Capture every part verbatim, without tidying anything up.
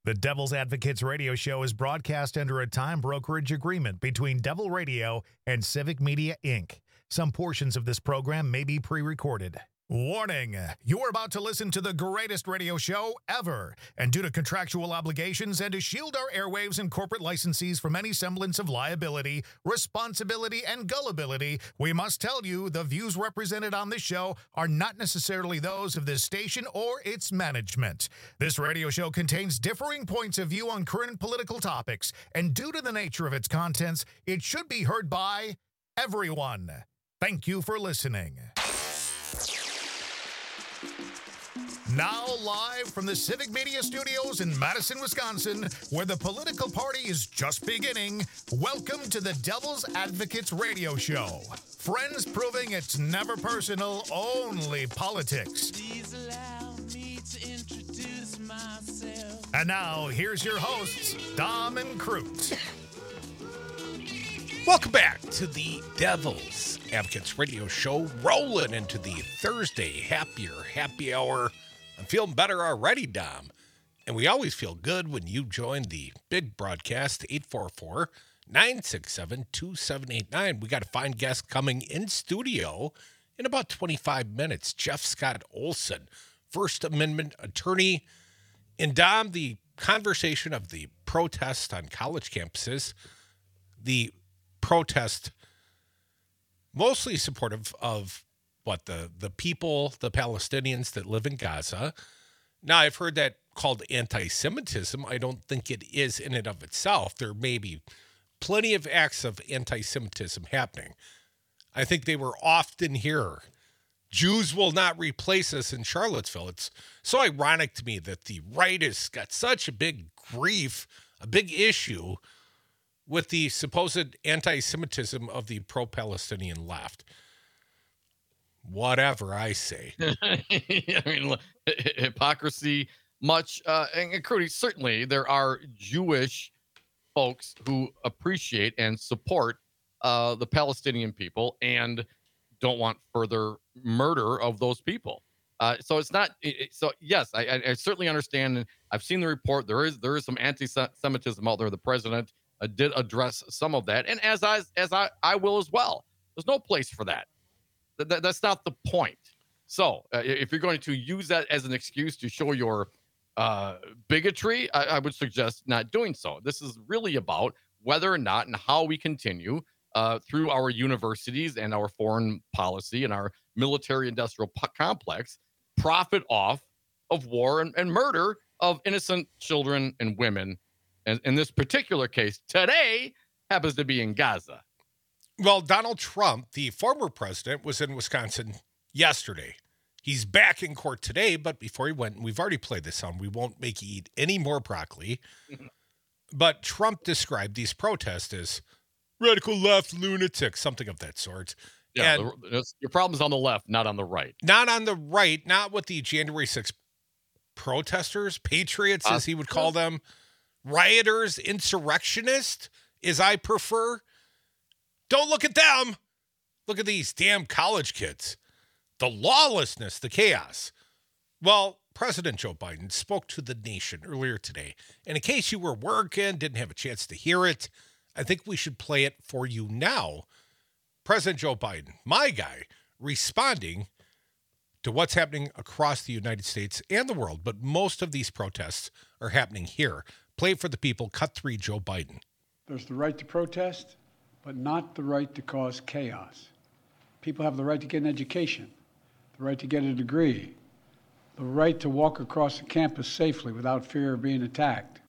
The Devil's Advocates radio show is broadcast under a time brokerage agreement between Devil Radio and Civic Media, Incorporated. Some portions of this program may be pre-recorded. Warning, you're about to listen to the greatest radio show ever. And due to contractual obligations and to shield our airwaves and corporate licensees from any semblance of liability, responsibility, and gullibility, we must tell you the views represented on this show are not necessarily those of this station or its management. This radio show contains differing points of view on current political topics, and due to the nature of its contents, it should be heard by everyone. Thank you for listening. Now live from the Civic Media Studios in Madison, Wisconsin, where the political party is just beginning, welcome to the Devil's Advocates radio show. Friends proving it's never personal, only politics. Please allow me to introduce myself. And now, here's your hosts, Dom and Crute. Welcome back to the Devil's Advocates radio show, rolling into the Thursday happier happy hour. I'm feeling better already, Dom. And we always feel good when you join the big broadcast, eight four four, nine six seven, two seven eight nine. We got a fine guest coming in studio in about twenty-five minutes, Jeff Scott Olson, First Amendment attorney. And Dom, the conversation of the protest on college campuses, the protest mostly supportive of what the the people, the Palestinians that live in Gaza. Now, I've heard that called anti-Semitism. I don't think it is in and of itself. There may be plenty of acts of anti-Semitism happening. I think they were often here. Jews will not replace us in Charlottesville. It's so ironic to me that the right has got such a big grief, a big issue with the supposed anti-Semitism of the pro-Palestinian left. Whatever I say. I mean, hypocrisy much. Uh, and, and Crudy, certainly there are Jewish folks who appreciate and support uh, the Palestinian people and don't want further murder of those people. Uh, so it's not. It, so yes, I, I, I certainly understand. I've seen the report. There is there is some anti-Semitism out there. The president uh, did address some of that, and as I as I I will as well. There's no place for that. That, that's not the point. So uh, if you're going to use that as an excuse to show your uh, bigotry, I, I would suggest not doing so. This is really about whether or not and how we continue uh, through our universities and our foreign policy and our military-industrial po- complex profit off of war and, and murder of innocent children and women. And in this particular case, today happens to be in Gaza. Well, Donald Trump, the former president, was in Wisconsin yesterday. He's back in court today, but before he went, we've already played this on, we won't make you eat any more broccoli. But Trump described these protests as radical left lunatics, something of that sort. Yeah, and the, your problem's on the left, not on the right. Not on the right, not with the January sixth protesters, patriots, uh, as he would call them, rioters, insurrectionists, as I prefer. Don't look at them. Look at these damn college kids. The lawlessness, the chaos. Well, President Joe Biden spoke to the nation earlier today. And in case you were working, didn't have a chance to hear it, I think we should play it for you now. President Joe Biden, my guy, responding to what's happening across the United States and the world. But most of these protests are happening here. Play it for the people. Cut three, Joe Biden. There's the right to protest, but not the right to cause chaos. People have the right to get an education, the right to get a degree, the right to walk across the campus safely without fear of being attacked.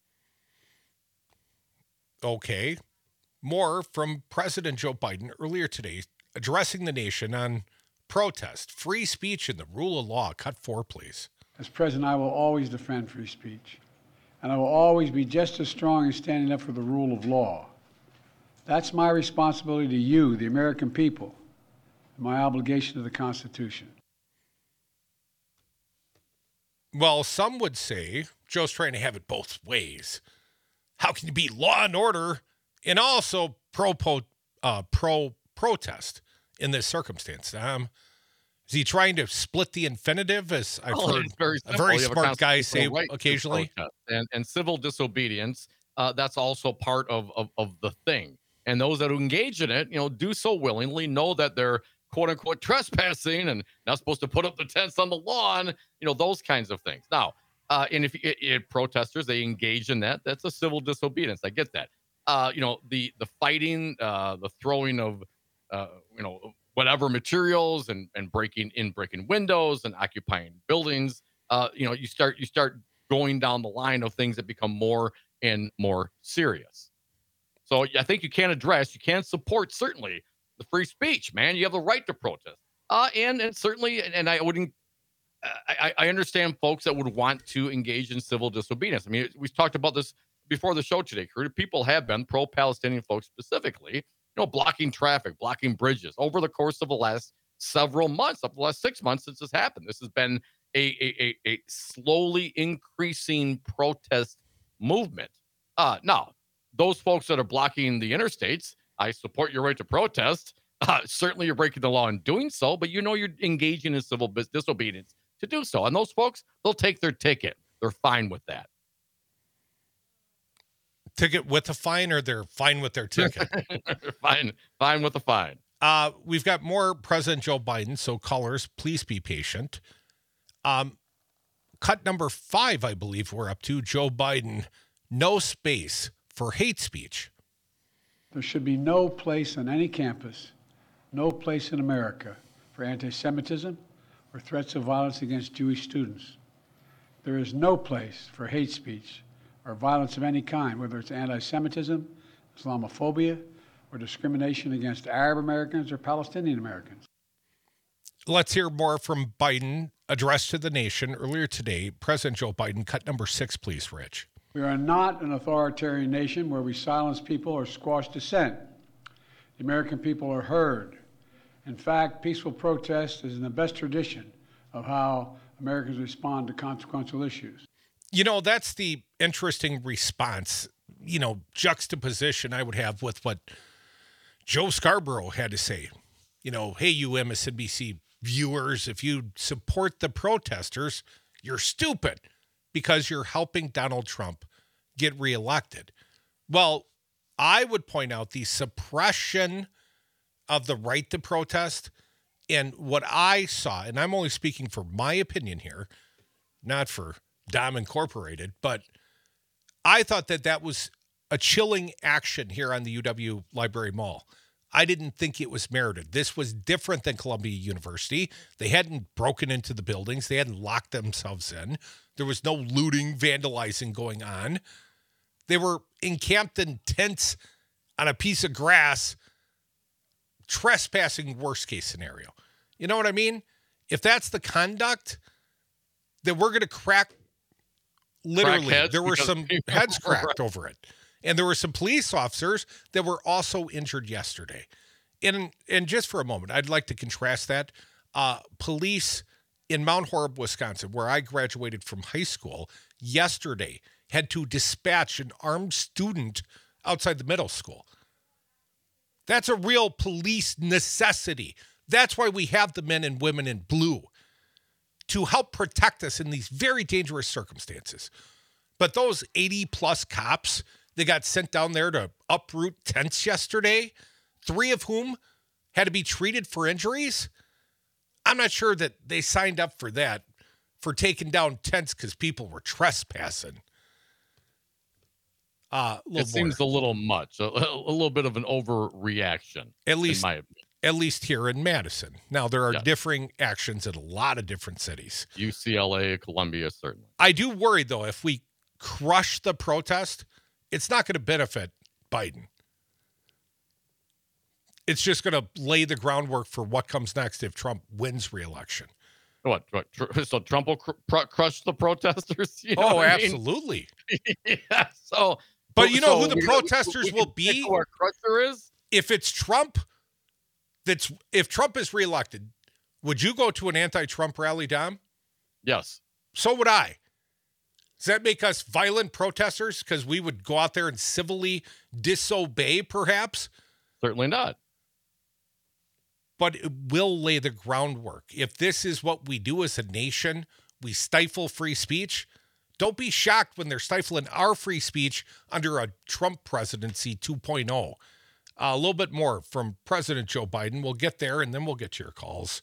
Okay. More from President Joe Biden earlier today, addressing the nation on protest, free speech, and the rule of law. Cut four, please. As president, I will always defend free speech, and I will always be just as strong in standing up for the rule of law. That's my responsibility to you, the American people, and my obligation to the Constitution. Well, some would say Joe's trying to have it both ways. How can you be law and order and also pro uh, pro protest in this circumstance? Um, Is he trying to split the infinitive, as I've Oh, heard it's very a simple. very You have a smart guy say constitutional right to occasionally? protest. And and civil disobedience, uh, that's also part of, of of the thing. And those that engage in it, you know, do so willingly, know that they're quote unquote trespassing and not supposed to put up the tents on the lawn, you know, those kinds of things. Now, uh, and if it, it, protesters, they engage in that, that's a civil disobedience. I get that. Uh, you know, the the fighting, uh, the throwing of, uh, you know, whatever materials and and breaking in, breaking windows and occupying buildings. Uh, you know, you start you start going down the line of things that become more and more serious. So I think you can address, you can support certainly the free speech, man. You have the right to protest, uh, and and certainly, and I wouldn't. I, I understand folks that would want to engage in civil disobedience. I mean, we talked about this before the show today. People have been pro-Palestinian folks specifically, you know, blocking traffic, blocking bridges over the course of the last several months, up the last six months since this happened. This has been a a, a, a slowly increasing protest movement. Uh, now, those folks that are blocking the interstates, I support your right to protest. Uh, certainly, you're breaking the law in doing so, but you know you're engaging in civil disobedience to do so. And those folks, they'll take their ticket. They're fine with that. Ticket with a fine, or they're fine with their ticket? fine, fine with the fine. Uh, we've got more President Joe Biden, so callers, please be patient. Um, cut number five, I believe we're up to. Joe Biden, no space for hate speech. There should be no place on any campus, no place in America for anti-Semitism or threats of violence against Jewish students. There is no place for hate speech or violence of any kind, whether it's anti-Semitism, Islamophobia, or discrimination against Arab Americans or Palestinian Americans. Let's hear more from Biden, addressed to the nation earlier today. President Joe Biden, cut number six, please, Rich. We are not an authoritarian nation where we silence people or squash dissent. The American people are heard. In fact, peaceful protest is in the best tradition of how Americans respond to consequential issues. You know, that's the interesting response, you know, juxtaposition I would have with what Joe Scarborough had to say. You know, hey, you M S N B C viewers, if you support the protesters, you're stupid because you're helping Donald Trump get reelected. Well, I would point out the suppression of the right to protest, and what I saw, and I'm only speaking for my opinion here, not for Dom Incorporated, but I thought that that was a chilling action here on the U W Library Mall. I didn't think it was merited. This was different than Columbia University. They hadn't broken into the buildings. They hadn't locked themselves in. There was no looting, vandalizing going on. They were encamped in tents on a piece of grass, trespassing, worst case scenario. You know what I mean? If that's the conduct, then we're going to crack, literally, Crack there were because some people heads were cracked over it. And there were some police officers that were also injured yesterday. And, and just for a moment, I'd like to contrast that. Uh, police in Mount Horeb, Wisconsin, where I graduated from high school, yesterday had to dispatch an armed student outside the middle school. That's a real police necessity. That's why we have the men and women in blue, to help protect us in these very dangerous circumstances. But those eighty plus cops, they got sent down there to uproot tents yesterday, three of whom had to be treated for injuries. I'm not sure that they signed up for that, for taking down tents because people were trespassing. Uh, a It seems more. a little much, a, a little bit of an overreaction, At least, in my opinion. at least here in Madison. Now, there are Yeah. differing actions in a lot of different cities. U C L A, Columbia, certainly. I do worry, though, if we crush the protest, it's not going to benefit Biden. It's just going to lay the groundwork for what comes next if Trump wins re-election. What? what tr- so Trump will cr- pr- crush the protesters? You know Oh, what I mean? absolutely. yeah. So, But you know so who the we- protesters we will can be? pick who our crusher is? If it's Trump, that's if Trump is reelected, would you go to an anti-Trump rally, Dom? Yes. So would I. Does that make us violent protesters because we would go out there and civilly disobey, perhaps? Certainly not. but it will lay the groundwork. If this is what we do as a nation, we stifle free speech. Don't be shocked when they're stifling our free speech under a Trump presidency two point oh. Uh, a little bit more from President Joe Biden. We'll get there, and then we'll get to your calls.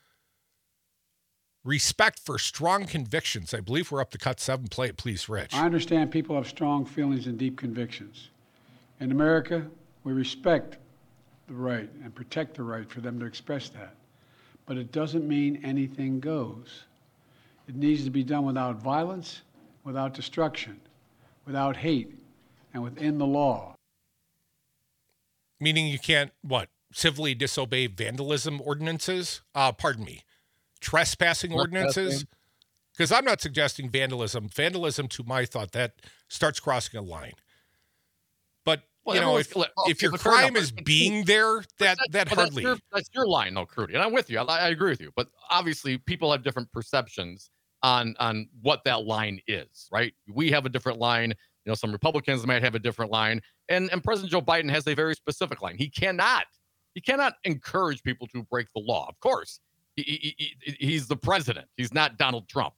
Respect for strong convictions. I believe we're up to cut seven. Play it, please, Rich. I understand people have strong feelings and deep convictions. In America, we respect the right and protect the right for them to express that. But it doesn't mean anything goes. It needs to be done without violence, without destruction, without hate, and within the law. Meaning you can't, what, civilly disobey vandalism ordinances? Uh, pardon me, trespassing ordinances? Because I'm not suggesting vandalism. Vandalism, to my thought, that starts crossing a line. But, well, you know, if, well, if your crime is being there, that, that well, hardly. That's your, that's your line, though, Crudy. And I'm with you. I, I agree with you. But obviously, people have different perceptions on, on what that line is, right? We have a different line. You know, some Republicans might have a different line. And, and President Joe Biden has a very specific line. He cannot, he cannot encourage people to break the law. Of course, he, he, he, he's the president. He's not Donald Trump.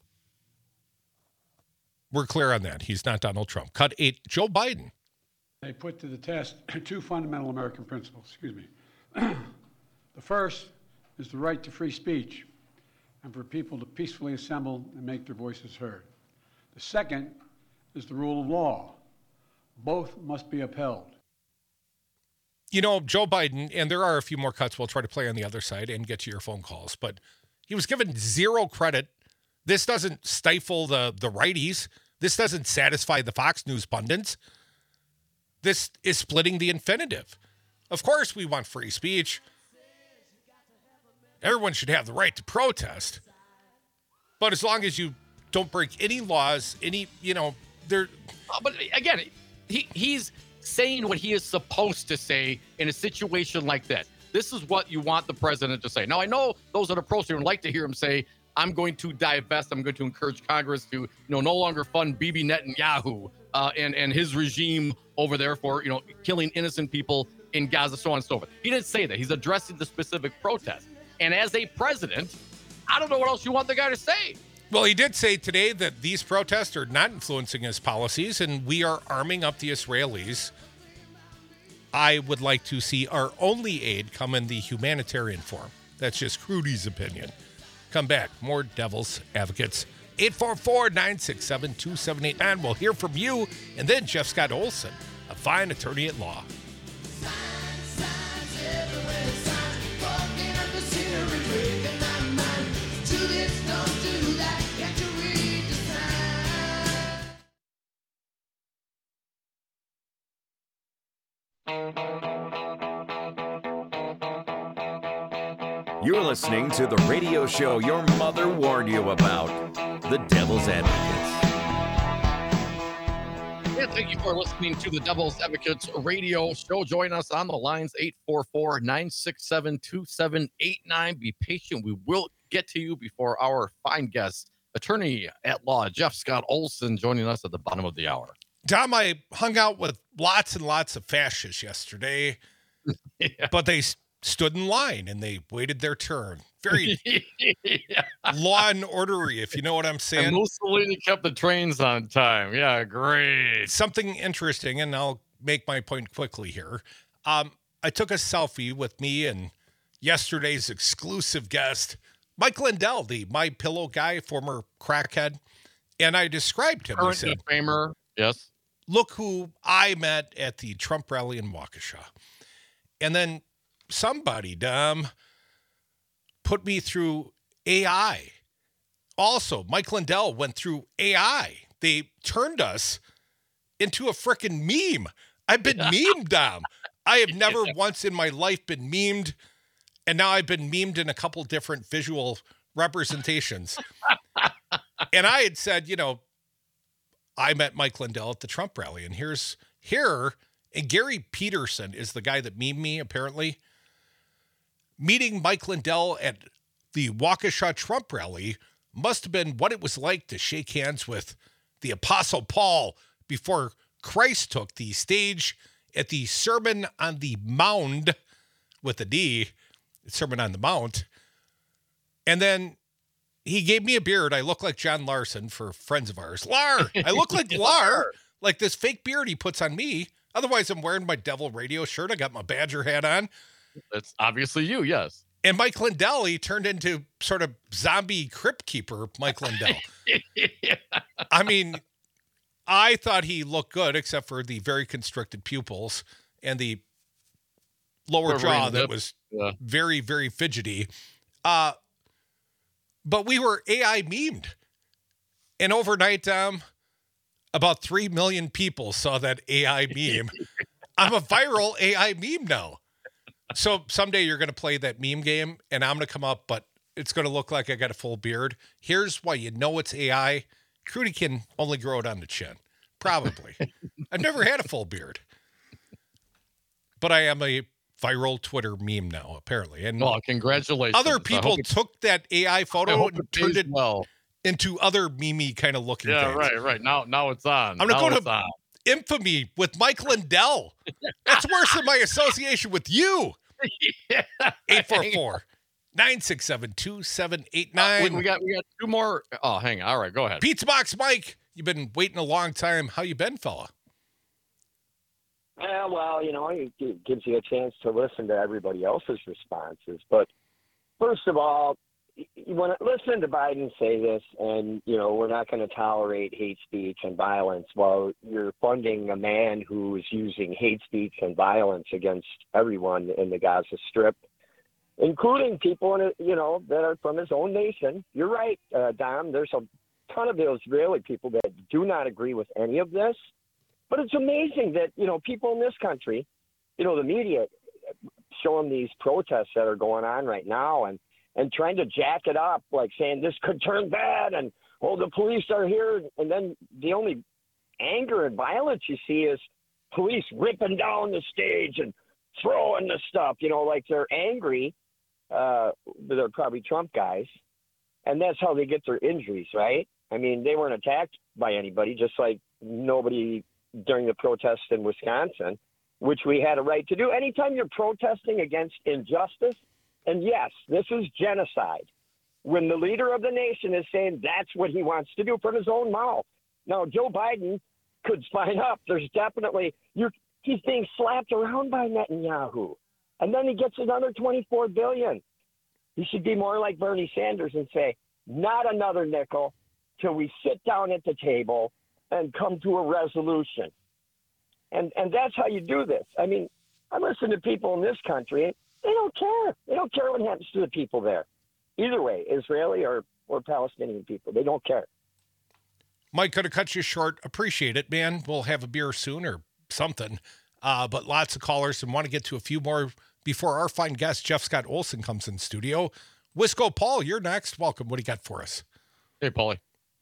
We're clear on that. He's not Donald Trump. Cut eight, Joe Biden. They put to the test two fundamental American principles, excuse me. The first is the right to free speech and for people to peacefully assemble and make their voices heard. The second is the rule of law. Both must be upheld. You know, Joe Biden, and there are a few more cuts we'll try to play on the other side and get to your phone calls, but he was given zero credit. This doesn't stifle the, the righties. This doesn't satisfy the Fox News pundits. This is splitting the infinitive. Of course we want free speech. Everyone should have the right to protest. But as long as you don't break any laws, any, you know, there. Uh, but again, he he's saying what he is supposed to say in a situation like that. This is what you want the president to say. Now, I know those that are pro would like to hear him say, I'm going to divest. I'm going to encourage Congress to, you know, no longer fund Bibi Netanyahu uh, and, and his regime over there for, you know, killing innocent people in Gaza, so on and so forth. He didn't say that. He's addressing the specific protest. And as a president, I don't know what else you want the guy to say. Well, he did say today that these protests are not influencing his policies, and we are arming up the Israelis. I would like to see our only aid come in the humanitarian form. That's just Crudy's opinion. Come back. More Devil's Advocates. eight four four, nine six seven, two seven eight nine. We'll hear from you. And then Jeff Scott Olson, a fine attorney at law. You're listening to the radio show your mother warned you about, The Devil's Advocates. Yeah, thank you for listening to the Devil's Advocates radio show. Join us on the lines, eight four four, nine six seven, two seven eight nine. Be patient. We will get to you before our fine guest, attorney at law, Jeff Scott Olson, joining us at the bottom of the hour. Tom, I hung out with lots and lots of fascists yesterday, yeah. but they stood in line and they waited their turn. Very yeah. law and ordery, if you know what I'm saying. And Mussolini kept the trains on time. Yeah, great. Something interesting, and I'll make my point quickly here. Um, I took a selfie with me and yesterday's exclusive guest, Mike Lindell, the My Pillow guy, former crackhead, and I described him. Current I said, famer, yes. Look who I met at the Trump rally in Waukesha. And then somebody, Dom, put me through A I. Also, Mike Lindell went through A I. They turned us into a frickin' meme. I've been memed, Dom. I have never once in my life been memed, and now I've been memed in a couple different visual representations. And I had said, you know, I met Mike Lindell at the Trump rally, and here's here, and Gary Peterson is the guy that memed me, apparently. Meeting Mike Lindell at the Waukesha Trump rally must have been what it was like to shake hands with the Apostle Paul before Christ took the stage at the Sermon on the Mount with a D Sermon on the Mount. And then he gave me a beard. I look like John Larson for friends of ours. Lar! I look like Lar, like this fake beard he puts on me. Otherwise, I'm wearing my Devil Radio shirt. I got my Badger hat on. That's obviously you, yes. And Mike Lindell, he turned into sort of zombie crypt keeper, Mike Lindell. Yeah. I mean, I thought he looked good, except for the very constricted pupils and the lower Quivering jaw that lip. was Yeah. very, very fidgety. Uh, but we were A I memed. And overnight, um, about three million people saw that A I meme. I'm a viral A I meme now. So someday you're going to play that meme game, and I'm going to come up, but it's going to look like I got a full beard. Here's why you know it's A I. Crudy can only grow it on the chin. Probably. I've never had a full beard. But I am a viral Twitter meme now, apparently. And Well, congratulations. other I people hope it- took that A I I photo hope and it turned pays it well. into other meme kind of looking Yeah, things. right, right. Now, now it's on. I'm gonna now go to- it's on. Infamy with Mike Lindell. That's worse than my association with you. Yeah. eight four four, nine six seven, two seven eight Uh, we, nine. we got we got two more. Oh, hang on. All right, go ahead. Pizza Box Mike, you've been waiting a long time. How you been, fella? Yeah, well, you know, it it gives you a chance to listen to everybody else's responses. But first of all, y- you want to listen to Biden say this, and, you know, we're not going to tolerate hate speech and violence while you're funding a man who is using hate speech and violence against everyone in the Gaza Strip, including people, in it, you know, that are from his own nation. You're right, uh, Dom. There's a ton of Israeli people that do not agree with any of this. But it's amazing that, you know, people in this country, you know, the media showing these protests that are going on right now and, and trying to jack it up, like saying this could turn bad and, oh, the police are here. And then the only anger and violence you see is police ripping down the stage and throwing the stuff, you know, like they're angry. Uh, they're probably Trump guys. And that's how they get their injuries, right? I mean, they weren't attacked by anybody, just like nobody during the protests in Wisconsin, which we had a right to do. Anytime you're protesting against injustice, and yes, this is genocide, when the leader of the nation is saying that's what he wants to do from his own mouth. Now, Joe Biden could spine up. There's definitely, you're, he's being slapped around by Netanyahu. And then he gets another twenty-four billion dollars. He should be more like Bernie Sanders and say, not another nickel till we sit down at the table and come to a resolution. And and that's how you do this. I mean, I listen to people in this country, they don't care. They don't care what happens to the people there. Either way, Israeli or, or Palestinian people, they don't care. Mike, could have cut you short. Appreciate it, man. We'll have a beer soon or something. Uh, but lots of callers and want to get to a few more before our fine guest, Jeff Scott Olson, comes in studio. Wisco Paul, you're next. Welcome. What do you got for us? Hey, Paulie.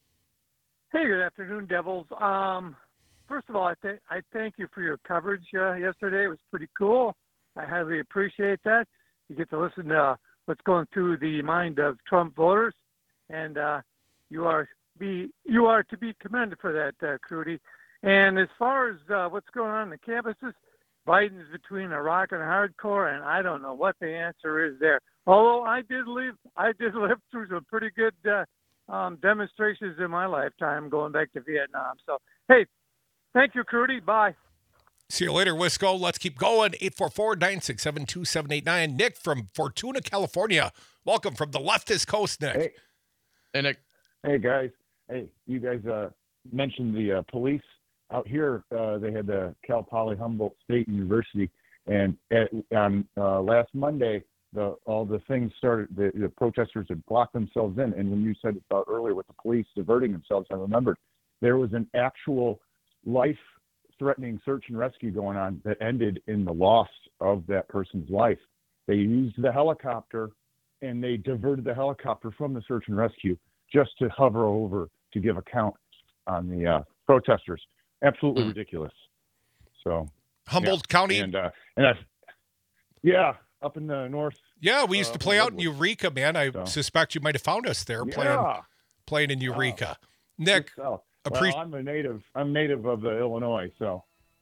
Hey, good afternoon, Devils. Um, first of all, I, th- I thank you for your coverage uh, yesterday. It was pretty cool. I highly appreciate that. You get to listen to uh, what's going through the mind of Trump voters, and uh, you are be you are to be commended for that, uh, Crudy. And as far as uh, what's going on in the campuses, Biden's between a rock and a hardcore, and I don't know what the answer is there. Although I did live, I did live through some pretty good uh, um, demonstrations in my lifetime, going back to Vietnam. So, hey, thank you, Crudy. Bye. See you later, Wisco. Let's keep going. eight four four, nine six seven, two seven eight nine. Nick from Fortuna, California. Welcome from the leftist coast, Nick. Hey, Hey, Nick. hey guys. Hey, you guys uh, mentioned the uh, police out here. Uh, they had the Cal Poly Humboldt State University, and at, on uh, last Monday, the all the things started. The, the protesters had blocked themselves in, and when you said about earlier with the police diverting themselves, I remembered there was an actual life-threatening search and rescue going on that ended in the loss of that person's life. They used the helicopter, and they diverted the helicopter from the search and rescue just to hover over to give account on the uh, protesters. Absolutely ridiculous. So Humboldt yeah. County. and uh, and I, yeah, up in the north. Yeah, we used uh, to play out in Redwood. Eureka, man. I So. suspect you might have found us there playing Yeah, playing in Eureka. Nick, Good stuff. appre- well, I'm a native. I'm native of the Illinois, so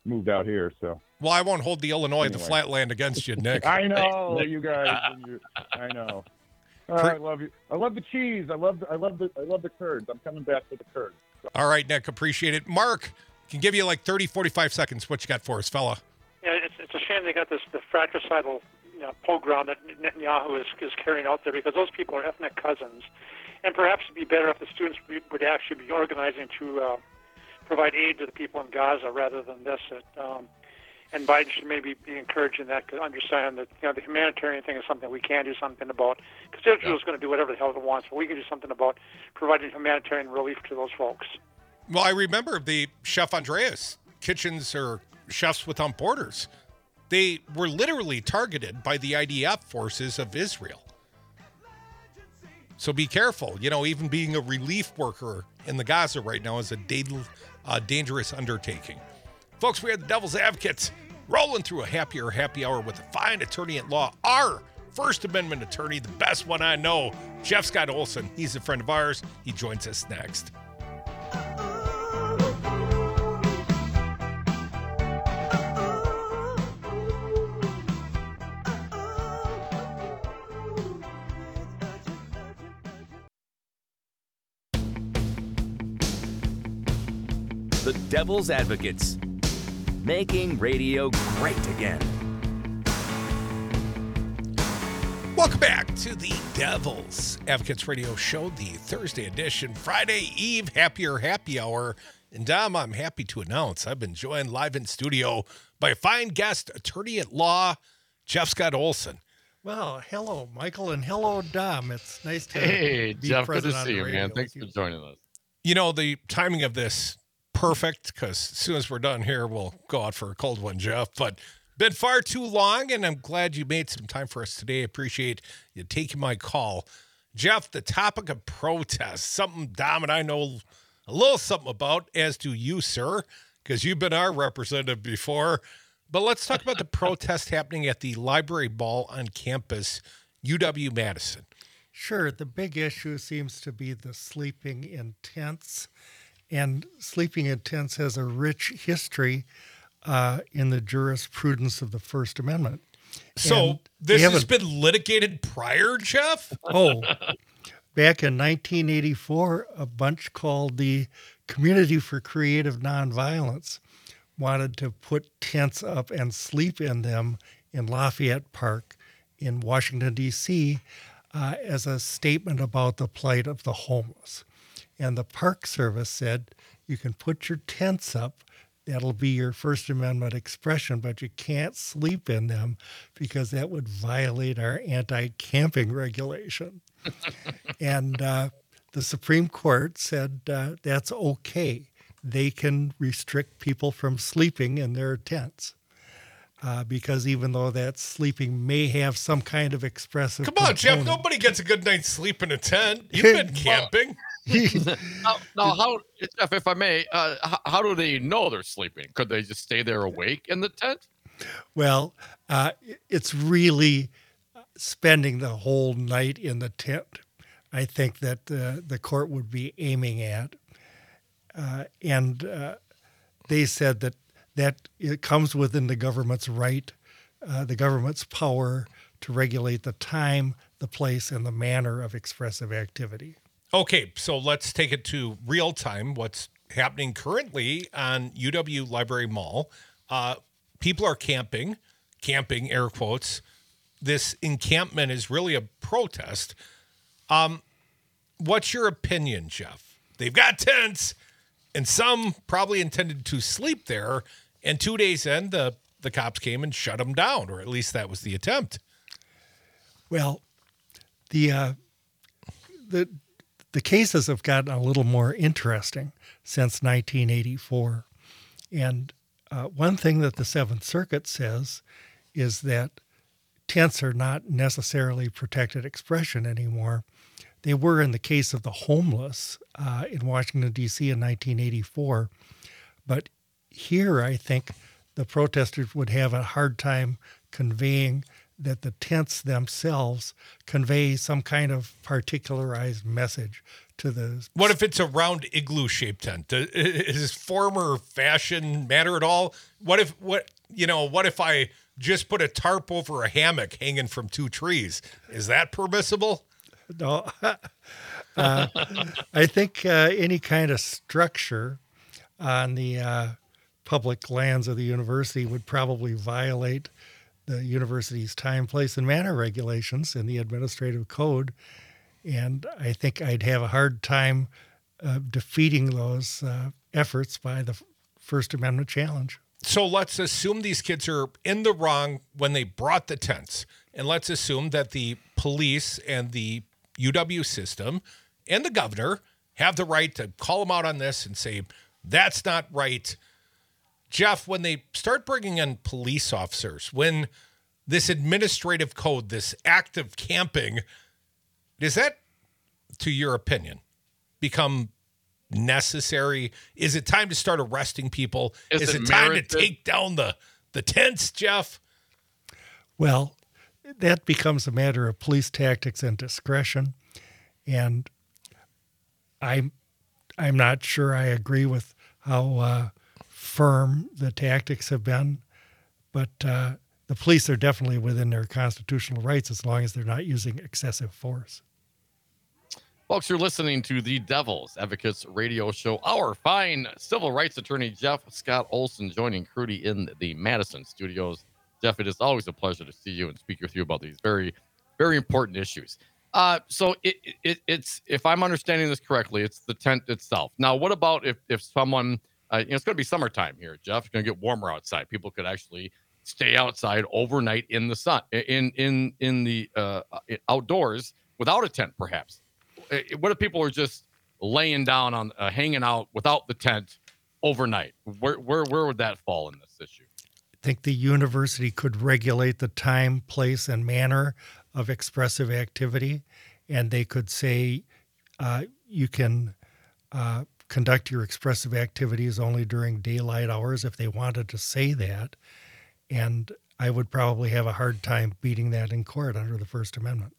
moved out here. So. Well, I won't hold the Illinois, Anyway. the flatland against you, Nick. I know you guys. and you- I know. Uh, Pre- I love you. I love the cheese. I love. The, I love the. I love the curds. I'm coming back for the curds. All right, Nick, appreciate it. Mark, can give you like thirty, forty-five seconds. What you got for us, fella? Yeah, it's, it's a shame they got this the fratricidal you know, pogrom that Netanyahu is, is carrying out there, because those people are ethnic cousins. And perhaps it'd be better if the students would actually be organizing to uh, provide aid to the people in Gaza rather than this. It, um, and Biden should maybe be encouraging that, to understand that you know the humanitarian thing is something we can do something about, because Israel's going to do whatever the hell it wants, but we can do something about providing humanitarian relief to those folks. Well, I remember the Chef Andreas kitchens or Chefs Without Borders. They were literally targeted by the I D F forces of Israel. So be careful. You know, even being a relief worker in the Gaza right now is a da- uh, dangerous undertaking. Folks, we are the Devil's Advocates, rolling through a happier happy hour with a fine attorney at law, our First Amendment attorney, the best one I know, Jeff Scott Olson. He's a friend of ours. He joins us next. The Devil's Advocates, making radio great again. Welcome back to the Devil's Advocates Radio Show, the Thursday edition, Friday Eve Happier Happy Hour. And Dom, I'm happy to announce I've been joined live in studio by a fine guest, attorney at law, Jeff Scott Olson. Well, hello, Michael, and hello, Dom. It's nice to Hey, be Jeff, good present to on see the you, radio man. Thanks with for you. joining us. You know, the timing of this, perfect, because as soon as we're done here, we'll go out for a cold one, Jeff. But been far too long, and I'm glad you made some time for us today. I appreciate you taking my call. Jeff, the topic of protest, something Dom and I know a little something about, as do you, sir, because you've been our representative before. But let's talk about the protest happening at the Library Ball on campus, U W-Madison. Sure, the big issue seems to be the sleeping in tents. And sleeping in tents has a rich history uh, in the jurisprudence of the First Amendment. So And this they has haven't- been litigated prior, Jeff? Oh, back in nineteen eighty-four, a bunch called the Community for Creative Nonviolence wanted to put tents up and sleep in them in Lafayette Park in Washington, D C, uh, as a statement about the plight of the homeless. And the Park Service said, you can put your tents up, that'll be your First Amendment expression, but you can't sleep in them because that would violate our anti-camping regulation. And uh, the Supreme Court said uh, that's okay. They can restrict people from sleeping in their tents. Uh, because even though that sleeping may have some kind of expressive Come on, Jeff. component- Nobody gets a good night's sleep in a tent. You've been camping. Now, now how, Jeff, if I may, uh, how, how do they know they're sleeping? Could they just stay there awake in the tent? Well, uh, it's really spending the whole night in the tent, I think that uh, the court would be aiming at. Uh, and uh, they said that that it comes within the government's right, uh, the government's power to regulate the time, the place, and the manner of expressive activity. Okay, so let's take it to real time. What's happening currently on U W Library Mall? Uh, people are camping, camping, air quotes. This encampment is really a protest. Um, what's your opinion, Jeff? They've got tents, and some probably intended to sleep there. And two days in, the, the cops came and shut them down, or at least that was the attempt. Well, the uh, the the cases have gotten a little more interesting since nineteen eighty-four, and uh, one thing that the Seventh Circuit says is that tents are not necessarily protected expression anymore. They were in the case of the homeless uh, in Washington, D C in nineteen eighty-four, but here I think the protesters would have a hard time conveying that the tents themselves convey some kind of particularized message to the. What if it's a round igloo-shaped tent? Does, is form or fashion matter at all? What if what you know? What if I just put a tarp over a hammock hanging from two trees? Is that permissible? No, uh, I think uh, any kind of structure on the uh, public lands of the university would probably violate the university's time, place, and manner regulations in the administrative code. And I think I'd have a hard time uh, defeating those uh, efforts by the First Amendment challenge. So let's assume these kids are in the wrong when they brought the tents. And let's assume that the police and the U W system and the governor have the right to call them out on this and say, that's not right. Jeff, when they start bringing in police officers, when this administrative code, this act of camping, does that, to your opinion, become necessary? Is it time to start arresting people? Is, Is it, it time to take down the, the tents, Jeff? Well, that becomes a matter of police tactics and discretion. And I'm, I'm not sure I agree with how uh, firm the tactics have been, but uh, the police are definitely within their constitutional rights as long as they're not using excessive force. Folks, you're listening to the Devil's Advocates radio show. Our fine civil rights attorney, Jeff Scott Olson, joining Crudy in the Madison studios. Jeff, it is always a pleasure to see you and speak with you about these very, very important issues. Uh, so it, it, it's, if I'm understanding this correctly, it's the tent itself. Now, what about if, if someone, uh, you know, it's going to be summertime here, Jeff. It's going to get warmer outside. People could actually stay outside overnight in the sun, in in in the uh, outdoors without a tent, perhaps. What if people are just laying down on, uh, hanging out without the tent overnight? Where where where would that fall in this issue? I think the university could regulate the time, place, and manner of expressive activity, and they could say uh, you can uh, conduct your expressive activities only during daylight hours if they wanted to say that. And I would probably have a hard time beating that in court under the First Amendment.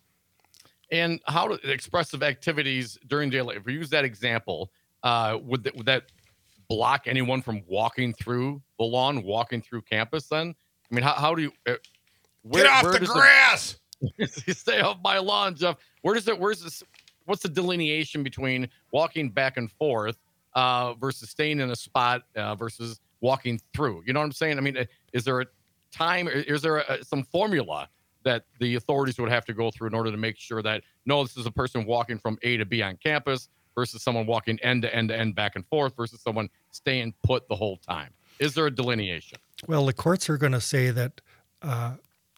And how do expressive activities during daylight, if we use that example, uh, would, that, would that block anyone from walking through the lawn, walking through campus then? I mean, how, how do you... Uh, where, Get off where the grass! The, stay off my lawn, Jeff. Where does it, where's this, what's the delineation between walking back and forth uh, versus staying in a spot uh, versus walking through? You know what I'm saying? I mean, is there a time, is there a, some formula that the authorities would have to go through in order to make sure that, no, this is a person walking from A to B on campus versus someone walking end to end to end back and forth versus someone staying put the whole time? Is there a delineation? Well, the courts are going to say that uh,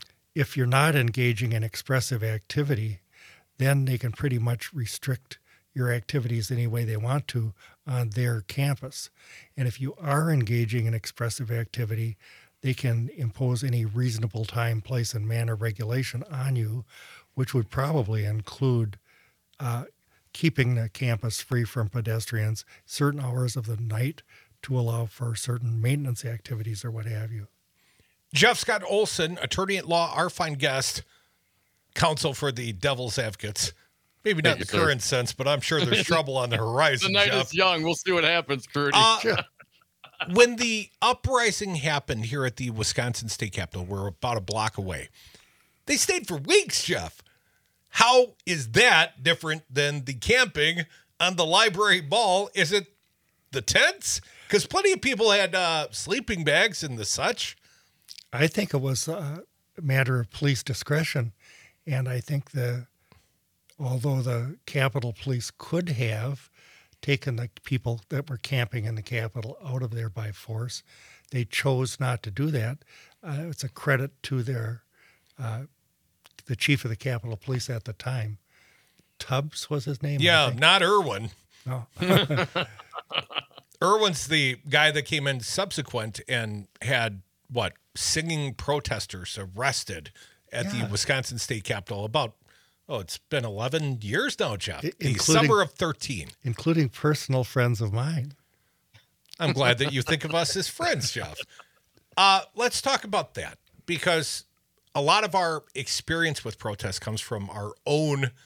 if you're not engaging in expressive activity, then they can pretty much restrict your activities any way they want to on their campus. And if you are engaging in expressive activity, they can impose any reasonable time, place, and manner regulation on you, which would probably include uh, keeping the campus free from pedestrians certain hours of the night to allow for certain maintenance activities or what have you. Jeff Scott Olson, attorney at law, our fine guest, counsel for the Devil's Advocates. Maybe not in the sir. current sense, but I'm sure there's trouble on the horizon, The night Jeff. is young. We'll see what happens, Crudy. Uh, when the uprising happened here at the Wisconsin State Capitol, we're about a block away. They stayed for weeks, Jeff. How is that different than the camping on the library ball? Is it the tents? Because plenty of people had uh, sleeping bags and the such. I think it was a matter of police discretion. And I think the, although the Capitol Police could have taken the people that were camping in the Capitol out of there by force, they chose not to do that. Uh, it's a credit to their, uh, the chief of the Capitol Police at the time. Tubbs was his name? Yeah, not Irwin. No. Irwin's the guy that came in subsequent and had, what, singing protesters arrested at Yeah. the Wisconsin State Capitol about, oh, it's been eleven years now, Jeff. I- the including- summer of thirteen. Including personal friends of mine. I'm glad that you think of us as friends, Jeff. Uh, let's talk about that, because a lot of our experience with protests comes from our own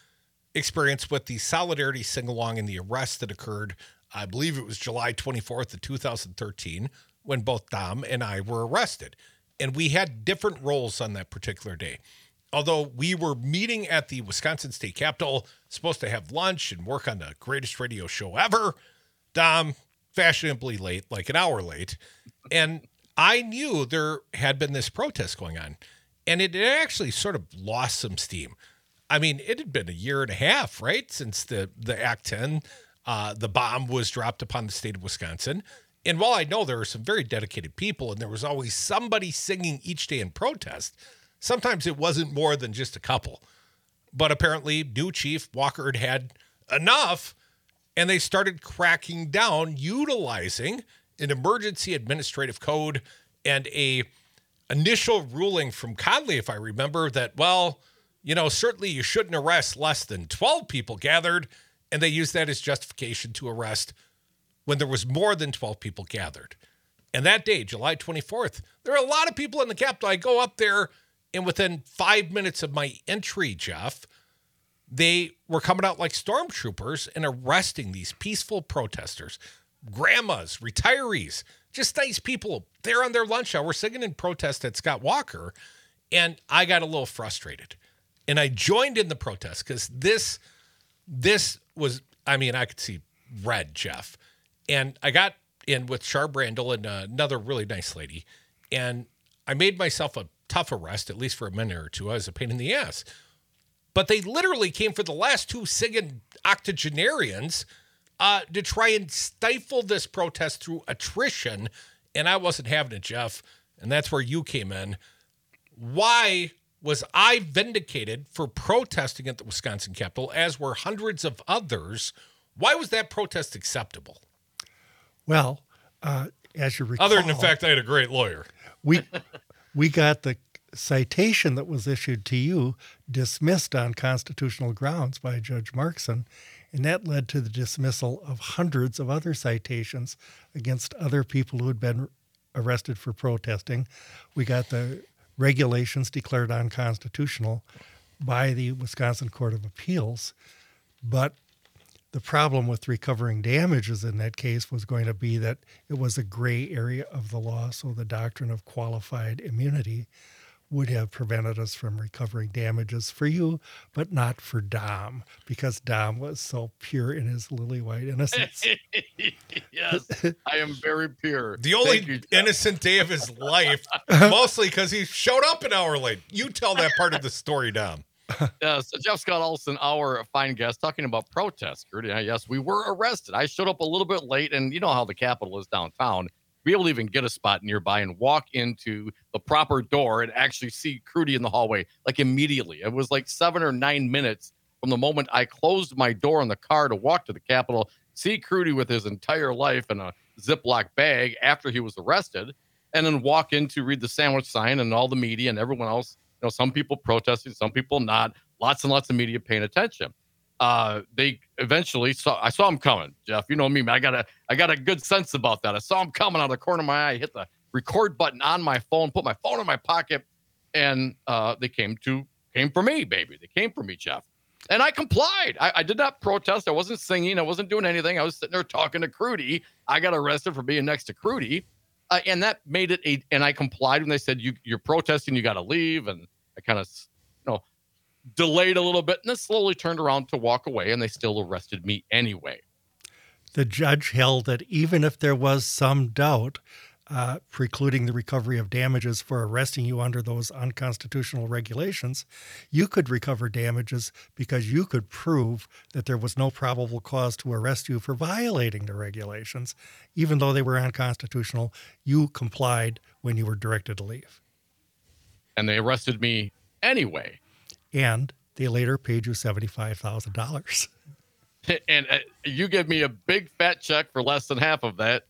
experience with the Solidarity Sing-Along and the arrest that occurred, I believe it was July twenty-fourth of two thousand thirteen, when both Dom and I were arrested. And we had different roles on that particular day. Although we were meeting at the Wisconsin State Capitol, supposed to have lunch and work on the greatest radio show ever, Dom, fashionably late, like an hour late. And I knew there had been this protest going on. And it had actually sort of lost some steam. I mean, it had been a year and a half, right, since the, the Act ten, uh, the bomb was dropped upon the state of Wisconsin. And while I know there are some very dedicated people and there was always somebody singing each day in protest, sometimes it wasn't more than just a couple. But apparently, new chief Walker had had enough, and they started cracking down, utilizing an emergency administrative code and a initial ruling from Conley, if I remember, that, well, you know, certainly you shouldn't arrest less than twelve people gathered, and they used that as justification to arrest when there was more than twelve people gathered. And that day, July twenty-fourth, there are a lot of people in the Capitol. I go up there, and within five minutes of my entry, Jeff, they were coming out like stormtroopers and arresting these peaceful protesters, grandmas, retirees, just nice people there on their lunch hour singing in protest at Scott Walker. And I got a little frustrated. And I joined in the protest because this, this was, I mean, I could see red, Jeff. And I got in with Char Brandel and uh, another really nice lady. And I made myself a tough arrest, at least for a minute or two. I was a pain in the ass. But they literally came for the last two singing octogenarians uh, to try and stifle this protest through attrition. And I wasn't having it, Jeff. And that's where you came in. Why was I vindicated for protesting at the Wisconsin Capitol, as were hundreds of others? Why was that protest acceptable? Well, uh, as you recall, other than the fact I had a great lawyer, we we got the citation that was issued to you dismissed on constitutional grounds by Judge Markson, and that led to the dismissal of hundreds of other citations against other people who had been arrested for protesting. We got the regulations declared unconstitutional by the Wisconsin Court of Appeals, but the problem with recovering damages in that case was going to be that it was a gray area of the law, so the doctrine of qualified immunity would have prevented us from recovering damages for you, but not for Dom, because Dom was so pure in his lily white innocence. Yes, I am very pure. The only you, innocent day of his life, mostly because he showed up an hour late. You tell that part of the story, Dom. Yeah, so Jeff Scott Olson, our fine guest, talking about protests. Yes, we were arrested. I showed up a little bit late, and you know how the Capitol is downtown. Be able to even get a spot nearby and walk into the proper door and actually see Crudy in the hallway, like immediately. It was like seven or nine minutes from the moment I closed my door in the car to walk to the Capitol, see Crudy with his entire life in a Ziploc bag after he was arrested, and then walk in to read the sandwich sign and all the media and everyone else. You know, some people protesting, some people not. Lots and lots of media paying attention. Uh, they eventually saw. I saw him coming, Jeff. You know me, man. I got a, I got a good sense about that. I saw him coming out of the corner of my eye. Hit the record button on my phone. Put my phone in my pocket, and uh, they came to came for me, baby. They came for me, Jeff. And I complied. I, I did not protest. I wasn't singing. I wasn't doing anything. I was sitting there talking to Crudy. I got arrested for being next to Crudy. Uh, and that made it a, and I complied when they said, you, you're protesting, you got to leave. And I kind of, you know, delayed a little bit and then slowly turned around to walk away, and they still arrested me anyway. The judge held that even if there was some doubt uh, precluding the recovery of damages for arresting you under those unconstitutional regulations, you could recover damages because you could prove that there was no probable cause to arrest you for violating the regulations. Even though they were unconstitutional, you complied when you were directed to leave. And they arrested me anyway. And they later paid you seventy-five thousand dollars. And uh, you give me a big fat check for less than half of that.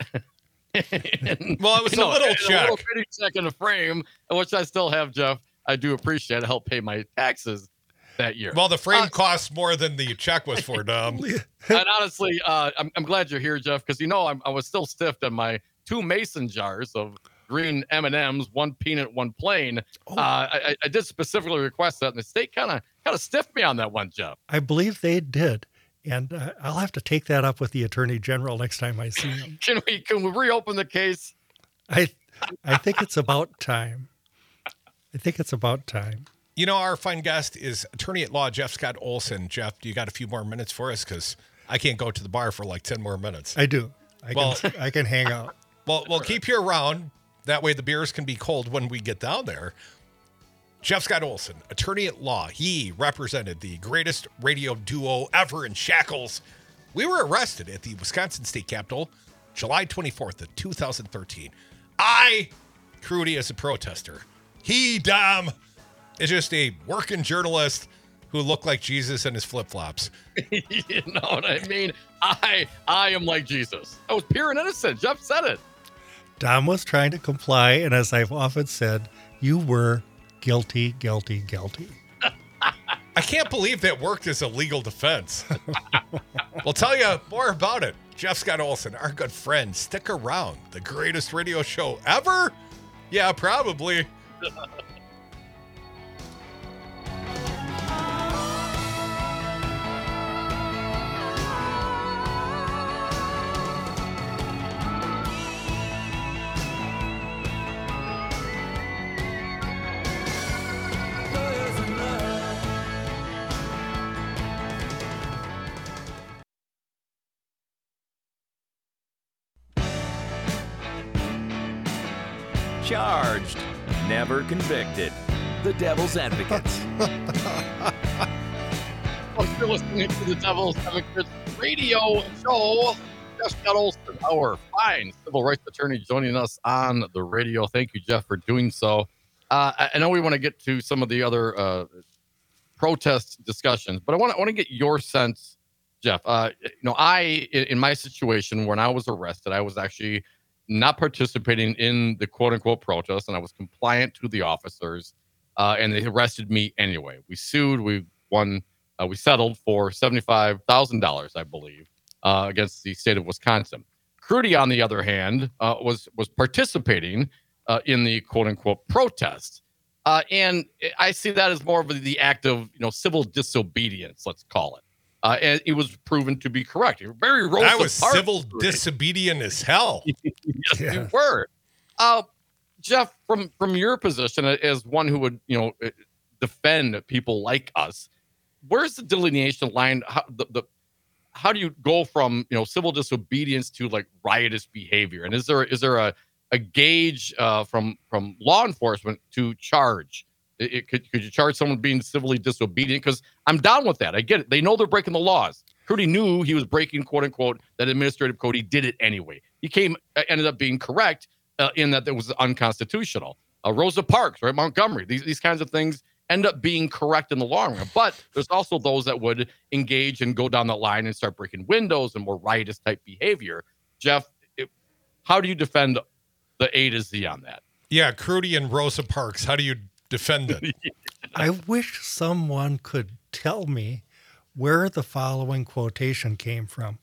And, well, it was a know, little check. A little bitty check in a frame, which I still have, Jeff. I do appreciate it. Help pay my taxes that year. Well, the frame uh, costs more than the check was for, Dom. And honestly, uh, I'm, I'm glad you're here, Jeff, because, you know, I'm, I was still stiffed on my two mason jars of green M and M's, one peanut, one plain. Oh. Uh, I, I did specifically request that, and the state kind of kind of stiffed me on that one, Jeff. I believe they did. And uh, I'll have to take that up with the Attorney General next time I see him. Can we can we reopen the case? I I think it's about time. I think it's about time. You know, our fine guest is attorney at law, Jeff Scott Olson. Jeff, do you got a few more minutes for us? Because I can't go to the bar for like ten more minutes. I do. I well, can, I can hang out. Well, we'll keep you around. That way the beers can be cold when we get down there. Jeff Scott Olson, attorney at law. He represented the greatest radio duo ever in shackles. We were arrested at the Wisconsin State Capitol July twenty-fourth of two thousand thirteen. I, Crudy, as a protester. He, Dom, is just a working journalist who looked like Jesus in his flip-flops. You know what I mean? I I am like Jesus. I was pure and innocent. Jeff said it. Dom was trying to comply, and as I've often said, you were guilty, guilty, guilty. I can't believe that worked as a legal defense. We'll tell you more about it. Jeff Scott Olson, our good friend. Stick around. The greatest radio show ever? Yeah, probably. Charged, never convicted. The Devil's Advocates. Well, you're listening to the Devil's Advocates radio show. Jeff Scott Olson, our fine civil rights attorney, joining us on the radio. Thank you, Jeff, for doing so. Uh, I know we want to get to some of the other uh, protest discussions, but I want to I want to get your sense, Jeff. Uh, you know, I in, in my situation when I was arrested, I was actually not participating in the quote-unquote protest, and I was compliant to the officers, uh, and they arrested me anyway. We sued. We won. Uh, we settled for seventy-five thousand dollars, I believe, uh, against the state of Wisconsin. Crudy, on the other hand, uh, was was participating uh, in the quote-unquote protest, uh, and I see that as more of the act of you know civil disobedience, let's call it. Uh, and it was proven to be correct. You're very Rosa I was Parks, civil Crudy. disobedient as hell. Yes, Yeah. you were. Uh, Jeff, from from your position as one who would, you know, defend people like us, where's the delineation line? How, the, the, how do you go from, you know, civil disobedience to like riotous behavior? And is there is there a, a gauge uh, from from law enforcement to charge? It, it, could could you charge someone being civilly disobedient? Because I'm down with that. I get it. They know they're breaking the laws. Crudy knew he was breaking, quote unquote, that administrative code. He did it anyway. He came, ended up being correct uh, in that it was unconstitutional. Uh, Rosa Parks, right? Montgomery. These these kinds of things end up being correct in the long run. But there's also those that would engage and go down the line and start breaking windows and more riotous type behavior. Jeff, it, how do you defend the A to Z on that? Yeah, Crudy and Rosa Parks. How do you defend it? I wish someone could tell me where the following quotation came from.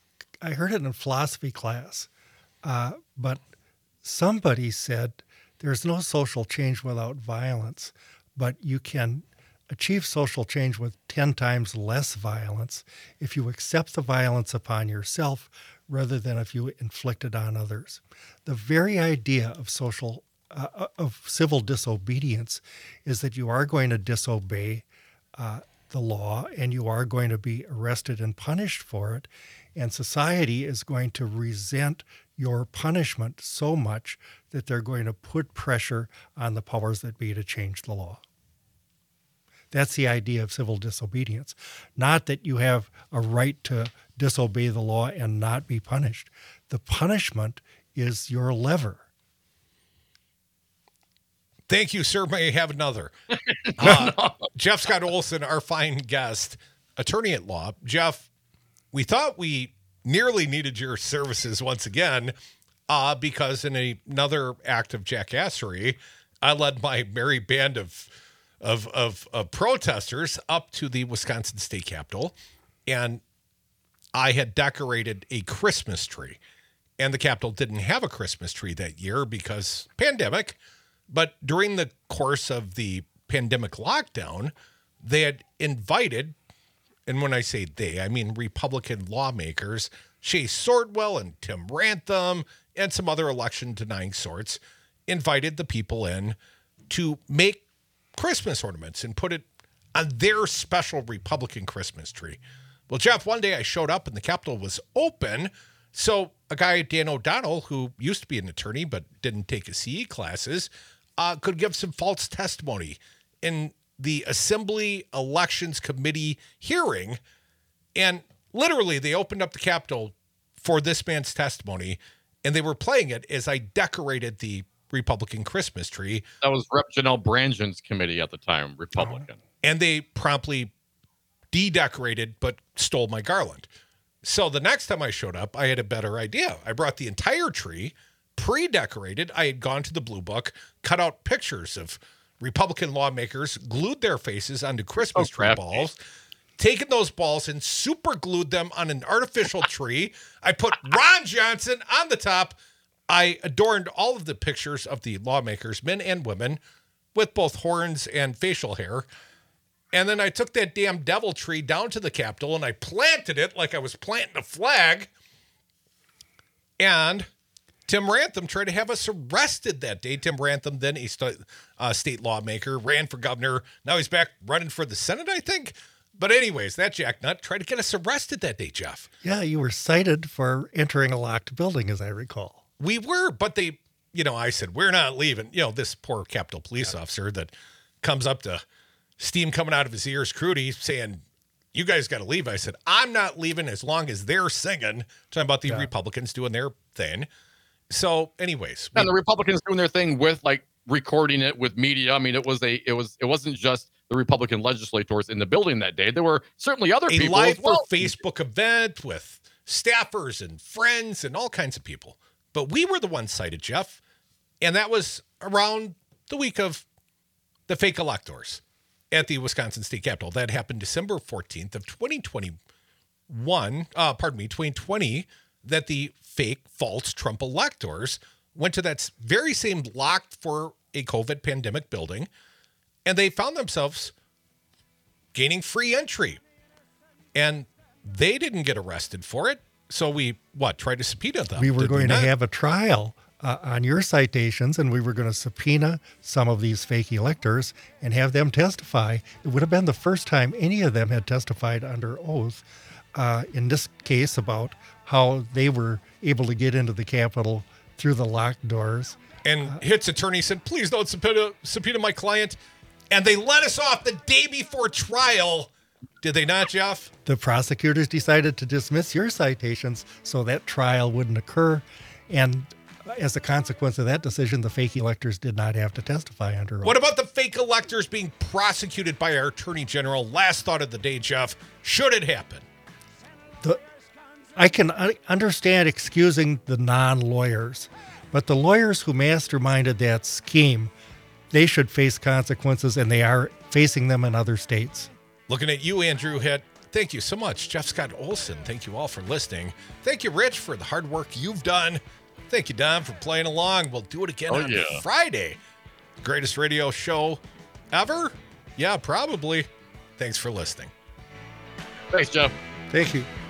I heard it in philosophy class, uh, but somebody said there's no social change without violence, but you can achieve social change with ten times less violence if you accept the violence upon yourself rather than if you inflict it on others. The very idea of social uh, of civil disobedience is that you are going to disobey uh, the law and you are going to be arrested and punished for it, and society is going to resent your punishment so much that they're going to put pressure on the powers that be to change the law. That's the idea of civil disobedience. Not that you have a right to disobey the law and not be punished. The punishment is your lever. Thank you, sir. May I have another? Uh, Jeff Scott Olson, our fine guest, attorney at law. Jeff, we thought we nearly needed your services once again uh, because in a, another act of jackassery, I led my merry band of, of, of, of protesters up to the Wisconsin State Capitol, and I had decorated a Christmas tree. And the Capitol didn't have a Christmas tree that year because pandemic. But during the course of the pandemic lockdown, they had invited, and when I say they, I mean Republican lawmakers, Shay Swordwell and Tim Rantham and some other election-denying sorts, invited the people in to make Christmas ornaments and put it on their special Republican Christmas tree. Well, Jeff, one day I showed up and the Capitol was open, so a guy, Dan O'Donnell, who used to be an attorney but didn't take his C E classes, uh, could give some false testimony in the Assembly Elections Committee hearing. And literally, they opened up the Capitol for this man's testimony, and they were playing it as I decorated the Republican Christmas tree. That was Rep Janelle Brangen's committee at the time, Republican. And they promptly de-decorated but stole my garland. So the next time I showed up, I had a better idea. I brought the entire tree, pre-decorated. I had gone to the Blue Book, cut out pictures of Republican lawmakers, glued their faces onto Christmas Oh, tree crap. balls, taken those balls and super glued them on an artificial tree. I put Ron Johnson on the top. I adorned all of the pictures of the lawmakers, men and women, with both horns and facial hair. And then I took that damn devil tree down to the Capitol and I planted it like I was planting a flag. And Tim Rantham tried to have us arrested that day. Tim Rantham, then a st- uh, state lawmaker, ran for governor. Now he's back running for the Senate, I think. But anyways, that jacknut tried to get us arrested that day, Jeff. Yeah, you were cited for entering a locked building, as I recall. We were, but they, you know, I said, we're not leaving. You know, this poor Capitol police yeah. officer that comes up to steam coming out of his ears, Crudy, saying, you guys got to leave. I said, I'm not leaving as long as they're singing. Talking about the yeah. Republicans doing their thing. So anyways. And we, the Republicans doing their thing with like recording it with media. I mean, it was a, it was, it wasn't just the Republican legislators in the building that day. There were certainly other a people. A live as well. Facebook event with staffers and friends and all kinds of people. But we were the ones cited, Jeff. And that was around the week of the fake electors at the Wisconsin State Capitol. That happened December fourteenth of twenty twenty-one, uh, pardon me, twenty twenty, that the fake, false Trump electors went to that very same locked for a COVID pandemic building, and they found themselves gaining free entry. And they didn't get arrested for it. So we, what, tried to subpoena them? We were did going we to not? have a trial uh, on your citations, and we were going to subpoena some of these fake electors and have them testify. It would have been the first time any of them had testified under oath, uh, in this case about how they were able to get into the Capitol through the locked doors. And uh, Hitt's attorney said, please don't subpoena, subpoena my client. And they let us off the day before trial. Did they not, Jeff? The prosecutors decided to dismiss your citations so that trial wouldn't occur. And as a consequence of that decision, the fake electors did not have to testify under oath. What about the fake electors being prosecuted by our attorney general? Last thought of the day, Jeff. Should it happen? The, I can understand excusing the non-lawyers, but the lawyers who masterminded that scheme, they should face consequences, and they are facing them in other states. Looking at you, Andrew Hitt. Thank you so much. Jeff Scott Olson, thank you all for listening. Thank you, Rich, for the hard work you've done. Thank you, Don, for playing along. We'll do it again oh, on yeah. Friday. Greatest radio show ever? Yeah, probably. Thanks for listening. Thanks, Jeff. Thank you.